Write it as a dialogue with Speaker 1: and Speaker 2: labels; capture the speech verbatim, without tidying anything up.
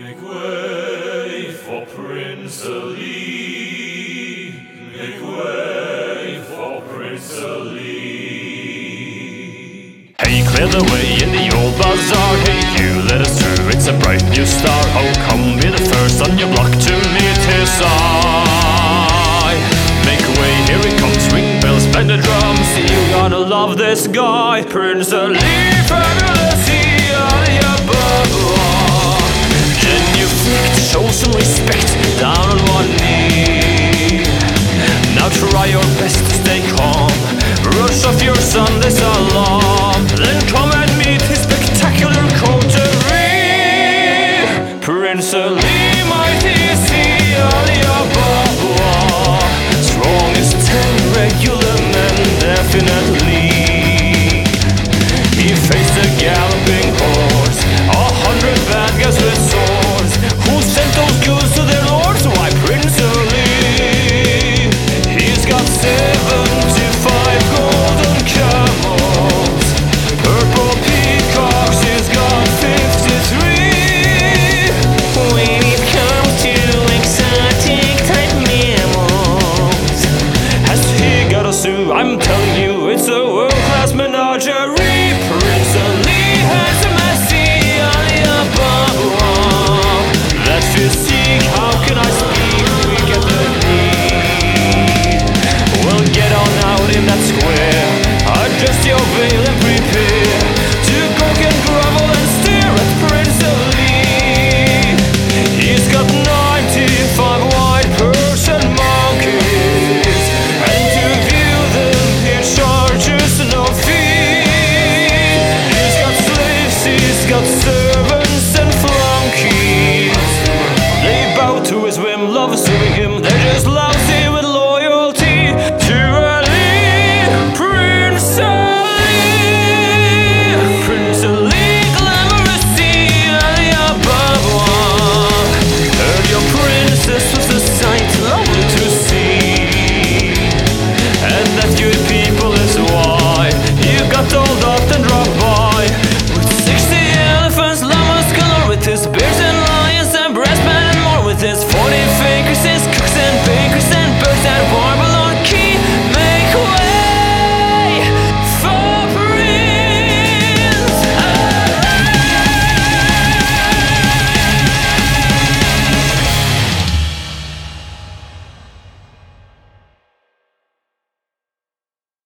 Speaker 1: Make way for Prince Ali. Make way for Prince Ali.
Speaker 2: Hey, clear the way in the old bazaar. Hey, you, let us through, it's a bright new star. Oh, come be the first on your block to meet his eye. Make way, here he comes, ring bells, bang the drums. You're gonna love this guy, Prince Ali, fabulous, he, Ali Ababa. Genuflect, show some respect, down on one knee. Now try your best to stay calm, brush off your Sunday's alarm, then come and meet his spectacular coterie, Prince Ali.